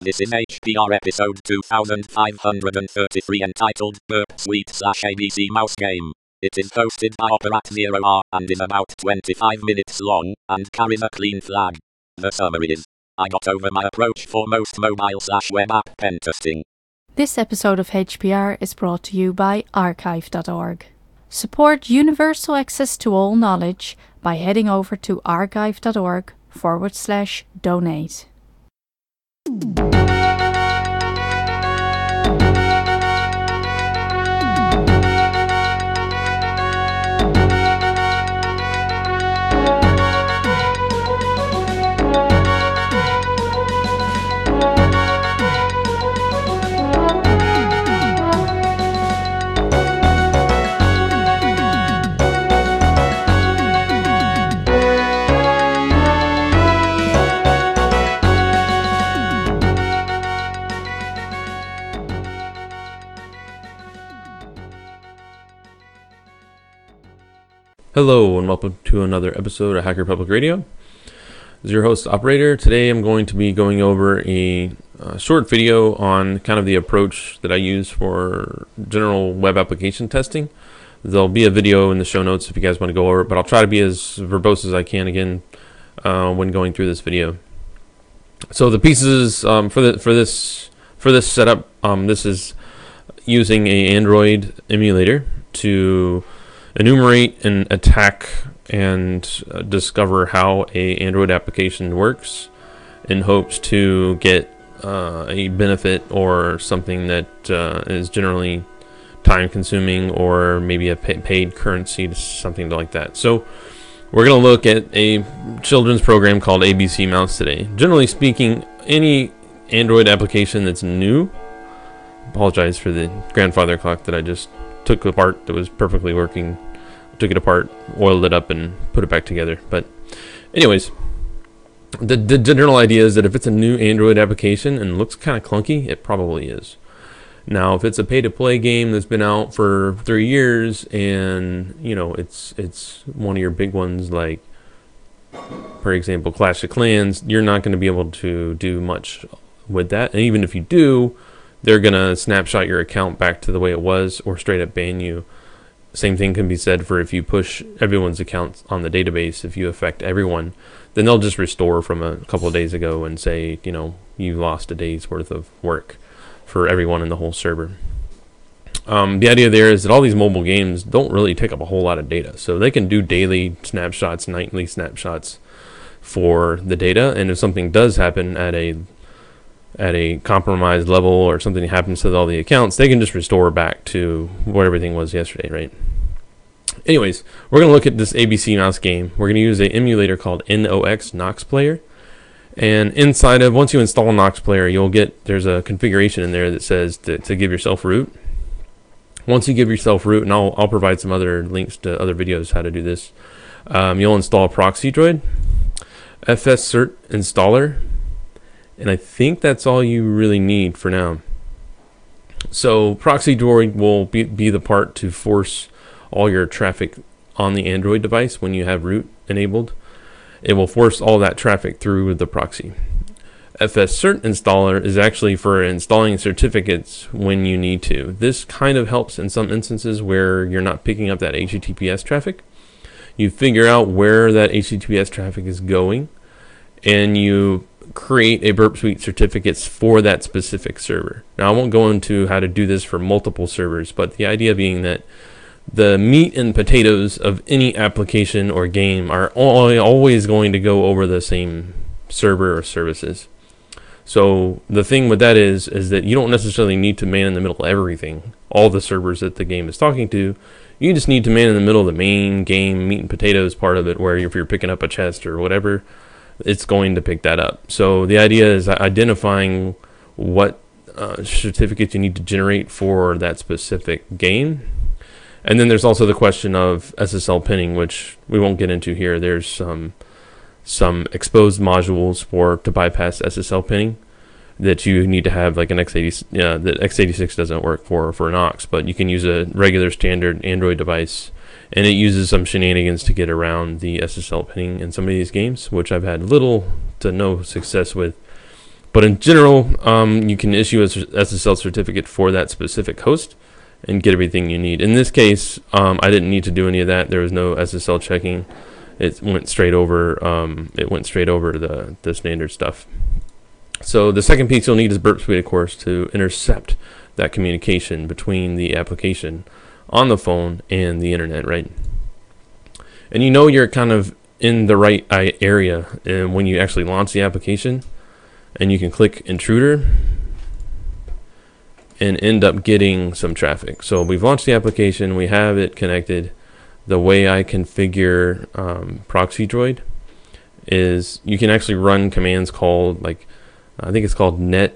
This is HPR episode 2533 entitled Burp Suite/ABC Mouse Game. It is hosted by Operat0R and is about 25 minutes long and carries a clean flag. The summary is, I got over my approach for most mobile/web app pen testing. This episode of HPR is brought to you by archive.org. Support universal access to all knowledge by heading over to archive.org/donate. Hello and welcome to another episode of Hacker Public Radio. This is your host, Operator. Today I'm going to be going over a short video on kind of the approach that I use for general web application testing. There'll be a video in the show notes if you guys want to go over it, but I'll try to be as verbose as I can again when going through this video. So the pieces for this setup, this is using an Android emulator to enumerate and attack and discover how a Android application works in hopes to get a benefit or something that is generally time consuming or maybe a paid currency, something like that. So we're going to look at a children's program called ABC Mouse today. Generally speaking, any Android application that's new, apologize for the grandfather clock that I just took apart that was perfectly working, took it apart, oiled it up, and put it back together. But anyways, the general idea is that if it's a new Android application and looks kind of clunky, it probably is. Now, if it's a pay-to-play game that's been out for 3 years and, you know, it's one of your big ones like, for example, Clash of Clans, you're not going to be able to do much with that. And even if you do, they're going to snapshot your account back to the way it was or straight up ban you. Same thing can be said for if you push everyone's accounts on the database. If you affect everyone, then they'll just restore from a couple of days ago and say, you know, you lost a day's worth of work for everyone in the whole server. The idea there is that all these mobile games don't really take up a whole lot of data. So they can do daily snapshots, nightly snapshots for the data. And if something does happen at a compromised level or something happens to all the accounts, they can just restore back to what everything was yesterday, right? Anyways, we're going to look at this ABC Mouse game. We're going to use an emulator called NOX Nox Player. And inside of, once you install Nox Player, you'll get, there's a configuration in there that says to give yourself root. Once you give yourself root, and I'll provide some other links to other videos how to do this, you'll install ProxyDroid, FSCert installer, and I think that's all you really need for now. So ProxyDroid will be the part to force all your traffic on the Android device when you have root enabled. It will force all that traffic through the proxy. FSCert installer is actually for installing certificates when you need to. This kind of helps in some instances where you're not picking up that HTTPS traffic. You figure out where that HTTPS traffic is going, and you create a Burp Suite certificates for that specific server. Now, I won't go into how to do this for multiple servers, but the idea being that the meat and potatoes of any application or game are always going to go over the same server or services. So the thing with that is that you don't necessarily need to man in the middle of everything, all the servers that the game is talking to. You just need to man in the middle of the main game meat and potatoes part of it, where if you're picking up a chest or whatever, it's going to pick that up. So the idea is identifying what certificates you need to generate for that specific game. And then there's also the question of SSL pinning, which we won't get into here. There's some exposed modules to bypass SSL pinning that you need to have, like an x86. The x86 doesn't work for Nox, but you can use a regular standard Android device and it uses some shenanigans to get around the SSL pinning in some of these games, which I've had little to no success with But in general, you can issue a SSL certificate for that specific host and get everything you need. In this case, I didn't need to do any of that. There was no SSL checking. It went straight over. The standard stuff. So the second piece you'll need is Burp Suite, of course, to intercept that communication between the application on the phone and the internet, right? And you know you're kind of in the right area when you actually launch the application, and you can click Intruder and end up getting some traffic. So we've launched the application, we have it connected. The way I configure ProxyDroid is you can actually run commands called, like, I think it's called net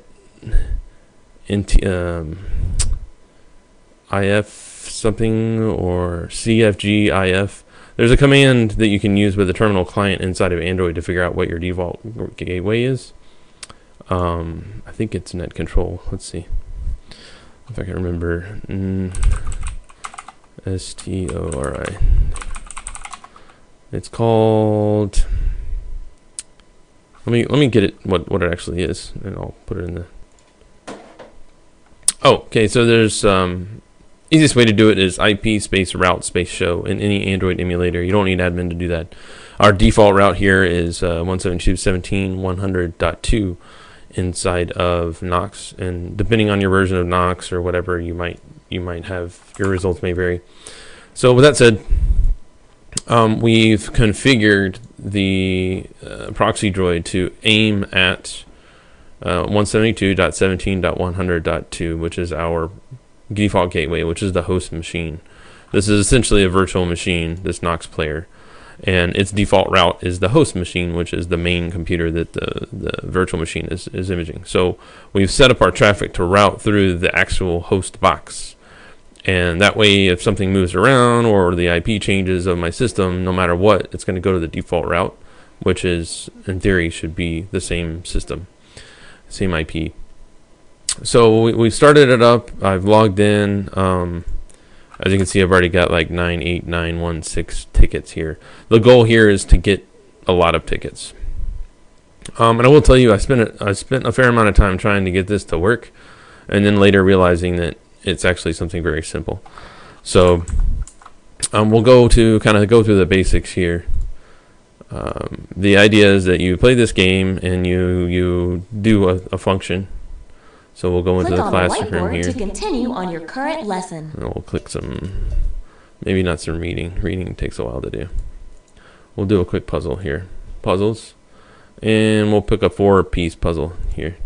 if something, or cfgif. There's a command that you can use with the terminal client inside of Android to figure out what your default gateway is. I think it's net control. Let's see if I can remember. STORI. It's called. Let me get it what it actually is, and I'll put it in the. Oh, okay. So there's easiest way to do it is IP space route space show in any Android emulator. You don't need admin to do that. Our default route here is 172.17.100.2 inside of Nox, and depending on your version of Nox or whatever you might have, your results may vary. So with that said, we've configured the ProxyDroid to aim at 172.17.100.2, which is our default gateway, which is the host machine. This is essentially a virtual machine, this Nox player, and its default route is the host machine, which is the main computer that the virtual machine is imaging. So we've set up our traffic to route through the actual host box, and that way if something moves around or the IP changes of my system, no matter what, it's going to go to the default route, which is, in theory, should be the same system, same IP. So we started it up. I've logged in. As you can see, I've already got like 98916 tickets here. The goal here is to get a lot of tickets. And I will tell you, I spent a fair amount of time trying to get this to work, and then later realizing that it's actually something very simple. So we'll go through the basics here. The idea is that you play this game and you do a function. So we'll go into the classroom here. To continue on your current lesson. And we'll click some, maybe not some reading. Reading takes a while to do. We'll do a quick puzzle here. Puzzles. And we'll pick a 4-piece puzzle here.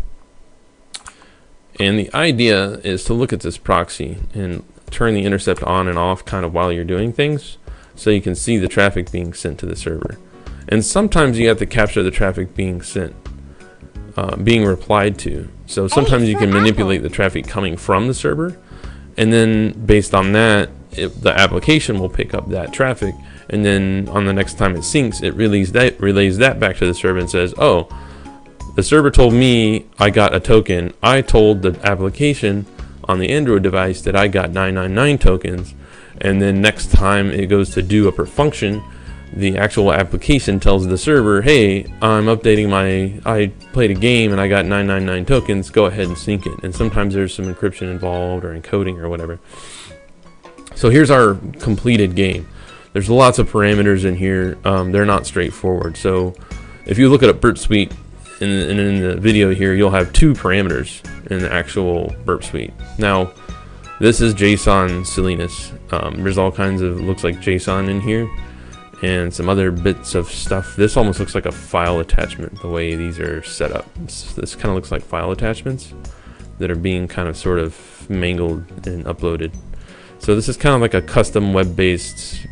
And the idea is to look at this proxy and turn the intercept on and off kind of while you're doing things, so you can see the traffic being sent to the server. And sometimes you have to capture the traffic being sent, being replied to. So sometimes you can manipulate the traffic coming from the server, and then based on that, the application will pick up that traffic, and then on the next time it syncs, it relays that back to the server and says, oh, the server told me I got a token. I told the application on the Android device that I got 999 tokens, and then next time it goes to do a per function, the actual application tells the server, hey, I'm updating I played a game and I got 999 tokens, go ahead and sync it. And sometimes there's some encryption involved or encoding or whatever. So here's our completed game. There's lots of parameters in here. They're not straightforward. So if you look at a Burp Suite, in the video here, you'll have 2 parameters in the actual Burp Suite. Now, this is JSON silliness. There's all kinds of, looks like JSON in here, and some other bits of stuff. This almost looks like a file attachment, the way these are set up. This kind of looks like file attachments that are being kind of sort of mangled and uploaded. So this is kind of like a custom web-based,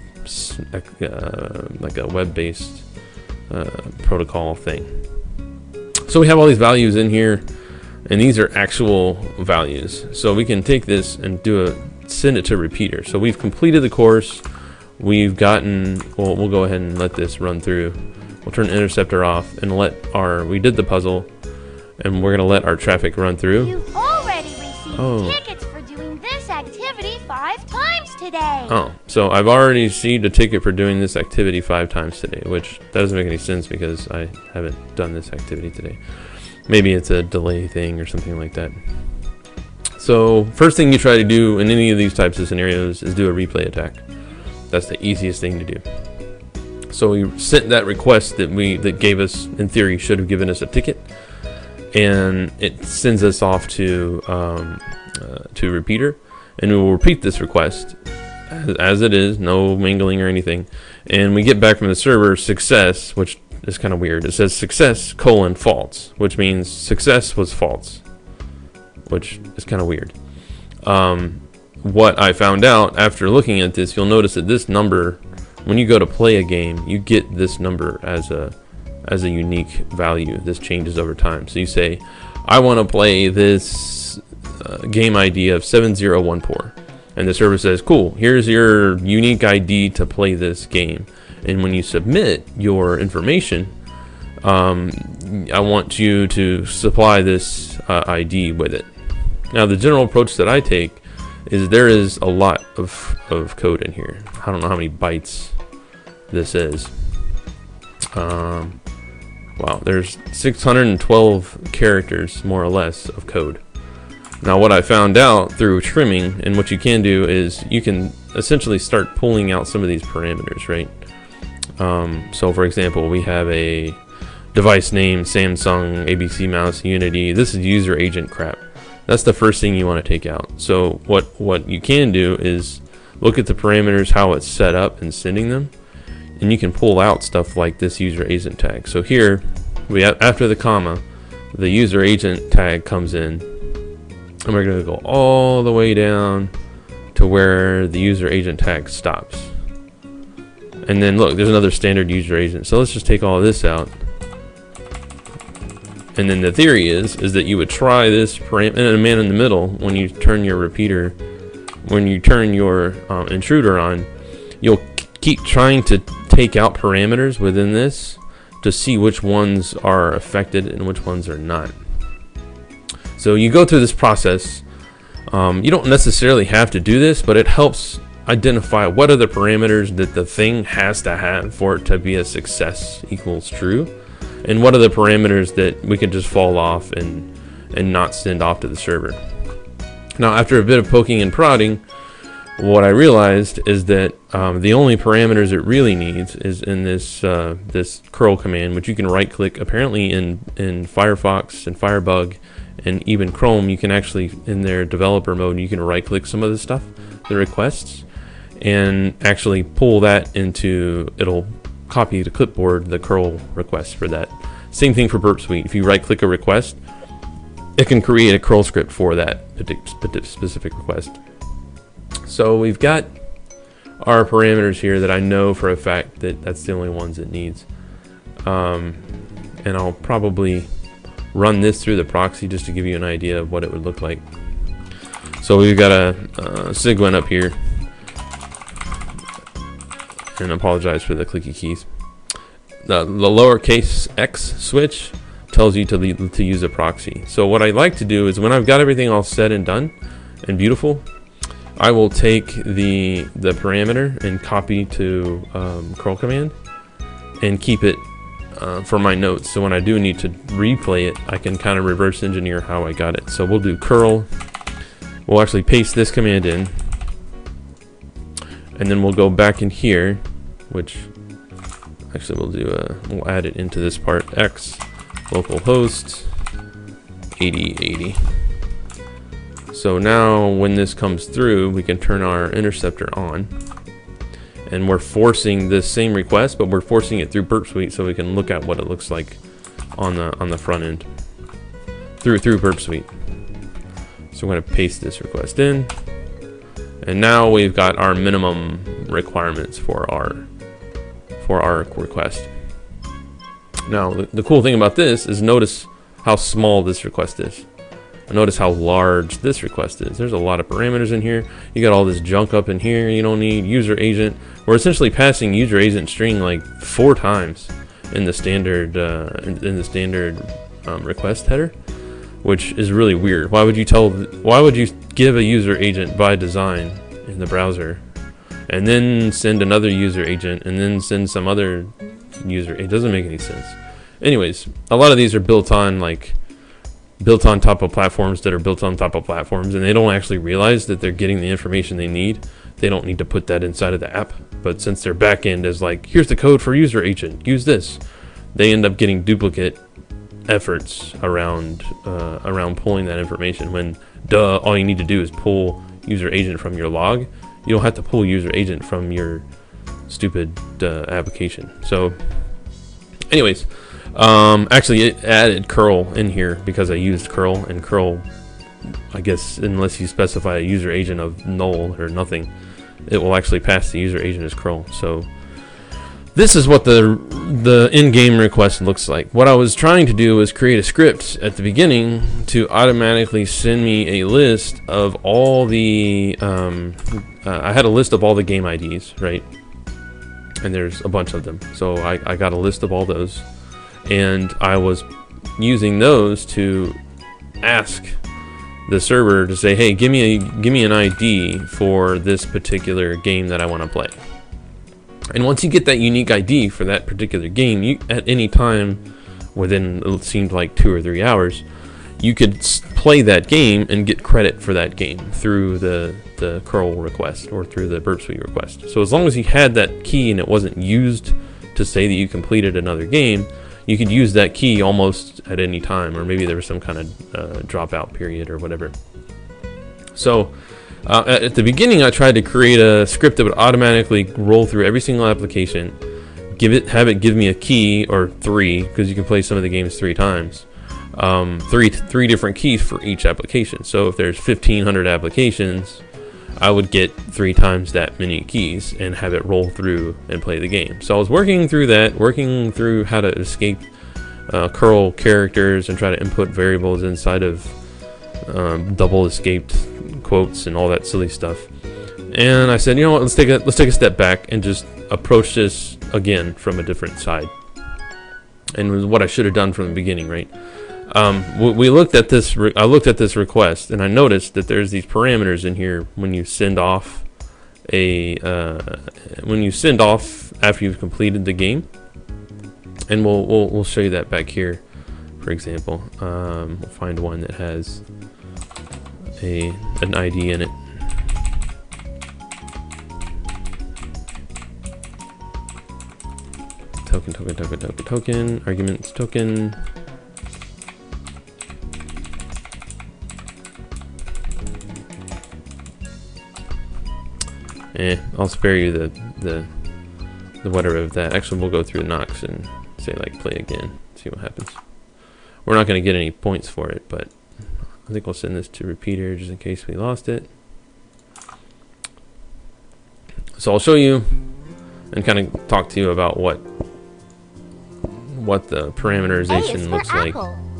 protocol thing. So we have all these values in here, and these are actual values. So we can take this and send it to repeater. So we've completed the course. We've gotten, we'll go ahead and let this run through. We'll turn the interceptor off and we did the puzzle, and we're gonna let our traffic run through. You've already received tickets for doing this activity 5 times today. Oh, so I've already received a ticket for doing this activity 5 times today, which doesn't make any sense because I haven't done this activity today. Maybe it's a delay thing or something like that. So first thing you try to do in any of these types of scenarios is do a replay attack. That's the easiest thing to do. So we sent that request that gave us, in theory, should have given us a ticket, and it sends us off to repeater, and we will repeat this request as it is, no mingling or anything. And we get back from the server success, which is kind of weird. It says success : false, which means success was false, which is kind of weird. What I found out after looking at this, you'll notice that this number, when you go to play a game, you get this number as a unique value. This changes over time. So you say, I want to play this game ID of 7014, and the server says, cool, here's your unique ID to play this game. And when you submit your information, I want you to supply this ID with it. Now, the general approach that I take is there is a lot of code in here. I don't know how many bytes this is. Wow, there's 612 characters, more or less, of code. Now, what I found out through trimming, and what you can do is you can essentially start pulling out some of these parameters, right? So, for example, we have a device name, Samsung, ABC Mouse, Unity. This is user agent crap. That's the first thing you want to take out. So what you can do is look at the parameters, how it's set up and sending them, and you can pull out stuff like this user agent tag. So here, after the comma, the user agent tag comes in, and we're going to go all the way down to where the user agent tag stops. And then look, there's another standard user agent. So let's just take all of this out. And then the theory is that you would try this parameter, and a man in the middle, when you turn your repeater, when you turn your intruder on, you'll keep trying to take out parameters within this to see which ones are affected and which ones are not. So you go through this process. You don't necessarily have to do this, but it helps identify what are the parameters that the thing has to have for it to be a success equals true. And what are the parameters that we could just fall off and not send off to the server. Now, after a bit of poking and prodding, what I realized is that the only parameters it really needs is in this this curl command, which you can right click. Apparently in Firefox and Firebug and even Chrome, you can actually, in their developer mode, you can right click some of the stuff, the requests, and actually pull that into, it'll copy to clipboard the curl request for that. Same thing for Burp Suite. If you right click a request, it can create a curl script for that specific request. So we've got our parameters here that I know for a fact that that's the only ones it needs. And I'll probably run this through the proxy just to give you an idea of what it would look like. So we've got a Cygwin up here. And I apologize for the clicky keys. The lowercase x switch tells you to use a proxy. So what I like to do is when I've got everything all set and done and beautiful, I will take the parameter and copy to curl command and keep it for my notes. So when I do need to replay it, I can kind of reverse engineer how I got it. So we'll do curl. We'll actually paste this command in. And then we'll go back in here, which actually we'll add it into this part, x localhost 8080. So now when this comes through, we can turn our interceptor on, and we're forcing this same request, but we're forcing it through Burp Suite so we can look at what it looks like on the front end through Burp Suite. So we're going to paste this request in. And now we've got our minimum requirements for our request. Now, the cool thing about this is notice how small this request is. Notice how large this request is. There's a lot of parameters in here. You got all this junk up in here you don't need. User agent. We're essentially passing user agent string like 4 times in the standard request header, which is really weird. Why would you give a user agent by design in the browser and then send another user agent and then send some other user? It doesn't make any sense. Anyways, a lot of these are built on like built on top of platforms that are built on top of platforms, and they don't actually realize that they're getting the information they need. They don't need to put that inside of the app, but since their backend is like, here's the code for user agent, use this, they end up getting duplicate efforts around pulling that information, when all you need to do is pull user agent from your log. You don't have to pull user agent from your stupid application. So anyways, actually it added curl in here because I used curl, and curl, I guess unless you specify a user agent of null or nothing, it will actually pass the user agent as curl. So this is what the in-game request looks like. What I was trying to do was create a script at the beginning to automatically send me a list of all the I had a list of all the game IDs, right? And there's a bunch of them, so I got a list of all those, and I was using those to ask the server to say, hey, give me an ID for this particular game that I want to play. And once you get that unique ID for that particular game, you, at any time within, it seemed like 2 or 3 hours, you could play that game and get credit for that game through the curl request or through the Burp Suite request. So as long as you had that key and it wasn't used to say that you completed another game, you could use that key almost at any time, or maybe there was some kind of dropout period or whatever. So at the beginning, I tried to create a script that would automatically roll through every single application, have it give me a key, or 3, because you can play some of the games 3 times. Three different keys for each application. So if there's 1,500 applications, I would get 3 times that many keys and have it roll through and play the game. So I was working through how to escape curl characters and try to input variables inside of double escaped quotes and all that silly stuff. And I said, you know what, let's take a step back and just approach this again from a different side. And it was what I should have done from the beginning, right? We looked at this. I looked at this request, and I noticed that there's these parameters in here when you send off after you've completed the game. And we'll show you that back here. For example, we'll find one that has an ID in it. Token, arguments token. I'll spare you the whatever of that. Actually, we'll go through Nox and say like play again, see what happens. We're not going to get any points for it, but I think we'll send this to repeater just in case we lost it. So I'll show you and kind of talk to you about what the parameterization looks like.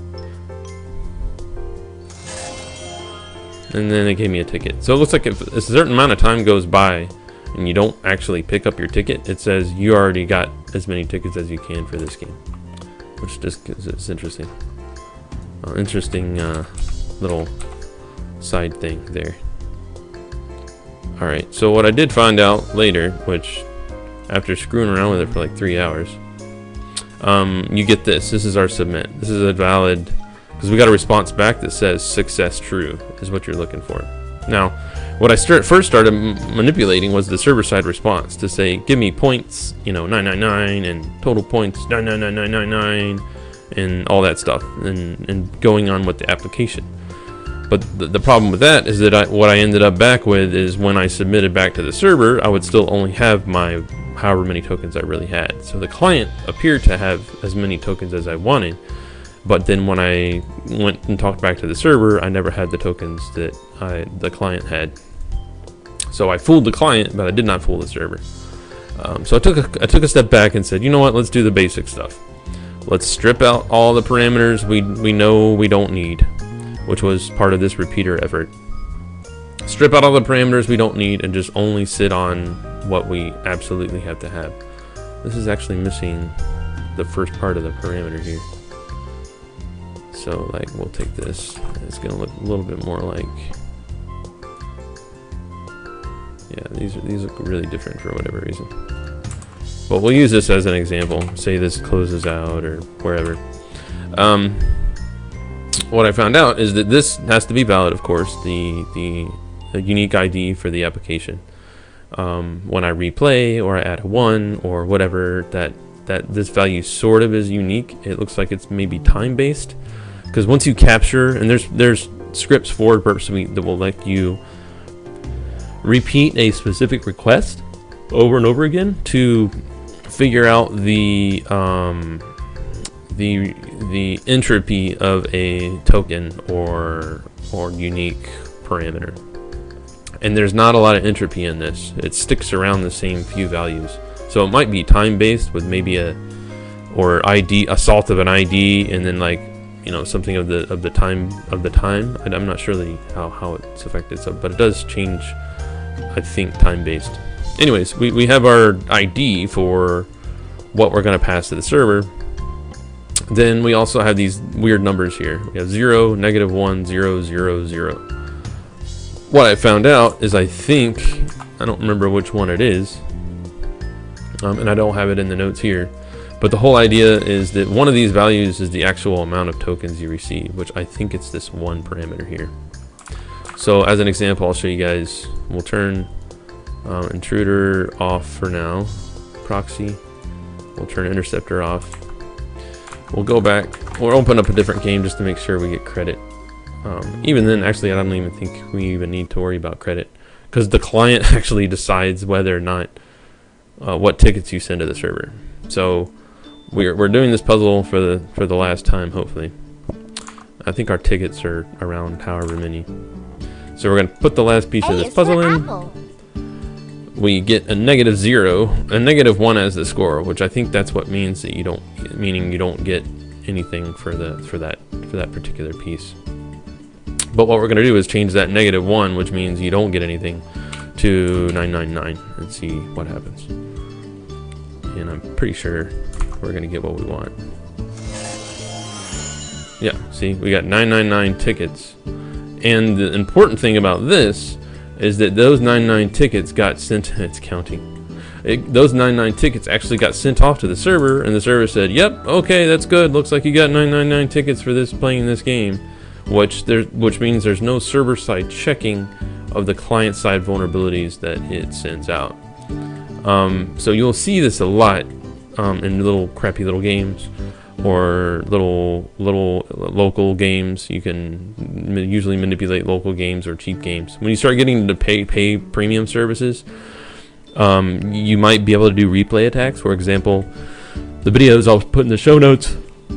And then it gave me a ticket. So it looks like if a certain amount of time goes by and you don't actually pick up your ticket, it says you already got as many tickets as you can for this game, which just is interesting. Interesting little side thing there. Alright, so what I did find out later, which after screwing around with it for like 3 hours, you get this. This is our submit. This is a valid, because we got a response back that says success true is what you're looking for. Now, what I first started manipulating was the server-side response to say, give me points, 999, and total points 99999, and all that stuff, and going on with the application. But the problem with that is that what I ended up back with is when I submitted back to the server, I would still only have my however many tokens I really had. So the client appeared to have as many tokens as I wanted, but then when I went and talked back to the server, I never had the tokens that the client had. So I fooled the client, but I did not fool the server. So I took a step back and said, you know what, let's do the basic stuff. Let's strip out all the parameters we know we don't need, which was part of this repeater effort. Strip out all the parameters we don't need and just only sit on what we absolutely have to have. This is actually missing the first part of the parameter here. So like we'll take this, and it's gonna look a little bit more like, yeah, these look really different for whatever reason. But we'll use this as an example. Say this closes out or wherever. what I found out is that this has to be valid, of course, the unique ID for the application. When I replay or I add a 1 or whatever, that this value sort of is unique. It looks like it's maybe time-based, because once you capture, and there's scripts for Burp Suite that will let you repeat a specific request over and over again to figure out the entropy of a token or unique parameter. And there's not a lot of entropy in this. It sticks around the same few values. So it might be time-based with maybe a salt of an ID, and then like, you know, something of the time. And I'm not sure how it's affected. So, but it does change, I think, time-based. Anyways, we have our ID for what we're going to pass to the server. Then we also have these weird numbers here. We have 0, -1, 0, 0, 0. What I found out is I don't remember which one it is, and I don't have it in the notes here, but the whole idea is that one of these values is the actual amount of tokens you receive, which I think it's this one parameter here. So as an example, I'll show you guys. We'll turn intruder off for now, proxy. We'll turn interceptor off. We'll go back, we'll open up a different game just to make sure we get credit. Even then, actually, I don't even think we even need to worry about credit, because the client actually decides whether or not what tickets you send to the server. So we're doing this puzzle for the last time, hopefully. I think our tickets are around however many. So we're going to put the last piece of this puzzle in. Apple. We get a -0, a -1 as the score, which I think that's what means that you don't get anything for that particular piece. But what we're going to do is change that -1, which means you don't get anything, to 999 and see what happens. And I'm pretty sure we're going to get what we want. Yeah, see, we got 999 tickets. And the important thing about this is that those 99 tickets got sent, it's counting. Those 99 tickets actually got sent off to the server, and the server said, yep, okay, that's good. Looks like you got 999 tickets for playing this game. Which means there's no server-side checking of the client-side vulnerabilities that it sends out. So you'll see this a lot in little crappy little games or little local games. You can usually manipulate local games or cheap games. When you start getting into pay premium services, you might be able to do replay attacks. For example, the videos I'll put in the show notes.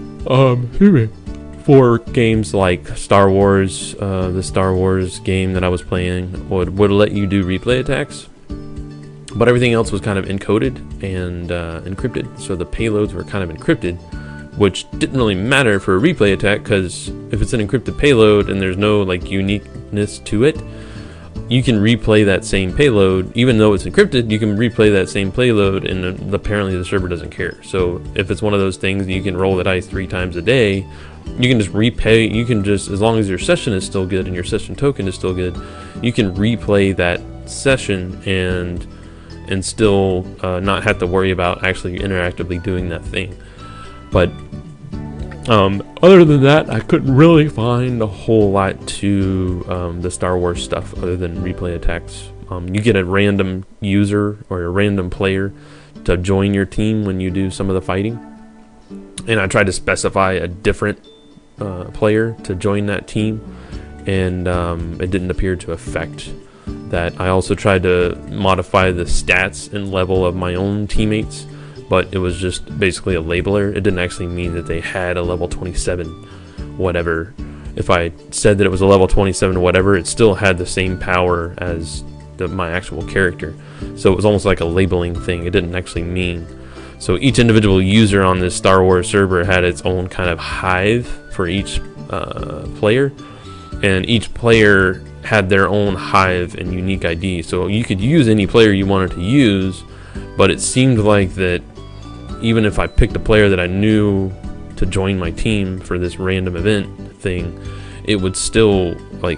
For games like Star Wars, the Star Wars game that I was playing would let you do replay attacks, but everything else was kind of encoded and encrypted, so the payloads were kind of encrypted, which didn't really matter for a replay attack, because if it's an encrypted payload and there's no like uniqueness to it, you can replay that same payload. Even though it's encrypted, you can replay that same payload, and apparently the server doesn't care. So if it's one of those things you can roll the dice 3 times a day, you can just repay, as long as your session is still good and your session token is still good, you can replay that session and still not have to worry about actually interactively doing that thing. But other than that, I couldn't really find a whole lot to the Star Wars stuff other than replay attacks. You get a random user or a random player to join your team when you do some of the fighting, and I tried to specify a different player to join that team, and it didn't appear to affect that. I also tried to modify the stats and level of my own teammates, but it was just basically a labeler. It didn't actually mean that they had a level 27 whatever. If I said that it was a level 27 whatever, it still had the same power as my actual character. So it was almost like a labeling thing. It didn't actually mean. So each individual user on this Star Wars server had its own kind of hive for each player, and each player had their own hive and unique ID. So you could use any player you wanted to use, but it seemed like that even if I picked a player that I knew to join my team for this random event thing, it would still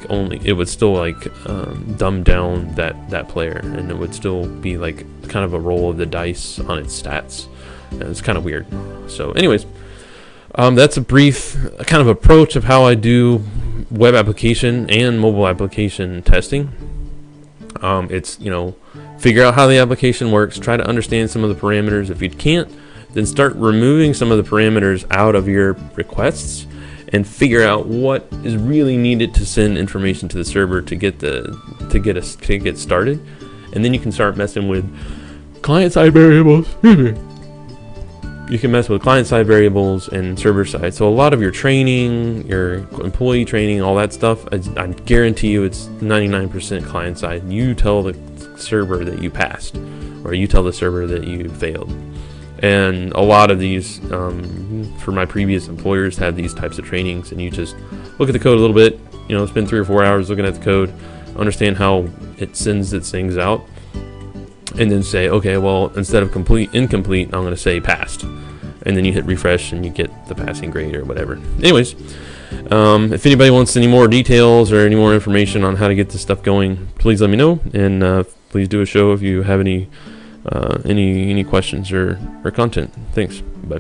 dumb down that player, and it would still be like kind of a roll of the dice on its stats. And it's kind of weird. So anyways, That's a brief kind of approach of how I do web application and mobile application testing. It's, figure out how the application works, try to understand some of the parameters. If you can't, then start removing some of the parameters out of your requests and figure out what is really needed to send information to the server to get started. And then you can start messing with client-side variables. You can mess with client-side variables and server-side. So a lot of your training, your employee training, all that stuff, I guarantee you it's 99% client-side. You tell the server that you passed, or you tell the server that you failed. And a lot of these, for my previous employers, had these types of trainings, and you just look at the code a little bit, spend 3 or 4 hours looking at the code, understand how it sends its things out, and then say, okay, well, instead of incomplete, I'm going to say passed. And then you hit refresh and you get the passing grade or whatever. Anyways, if anybody wants any more details or any more information on how to get this stuff going, please let me know. And please do a show if you have any questions or content. Thanks. Bye.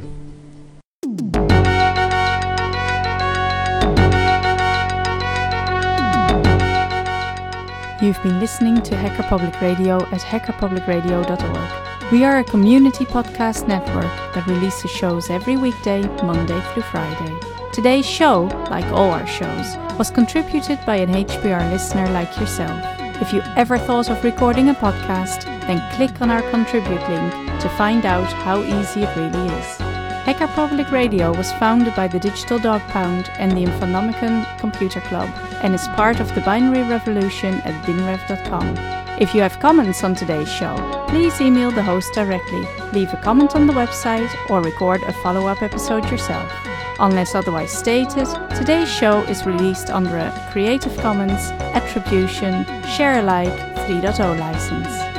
You've been listening to Hacker Public Radio at hackerpublicradio.org. We are a community podcast network that releases shows every weekday, Monday through Friday. Today's show, like all our shows, was contributed by an HPR listener like yourself. If you ever thought of recording a podcast, then click on our contribute link to find out how easy it really is. Hacker Public Radio was founded by the Digital Dog Pound and the Infonomicon Computer Club and is part of the binary revolution at binrev.com. If you have comments on today's show, please email the host directly, leave a comment on the website, or record a follow-up episode yourself. Unless otherwise stated, today's show is released under a Creative Commons Attribution Share Alike 3.0 license.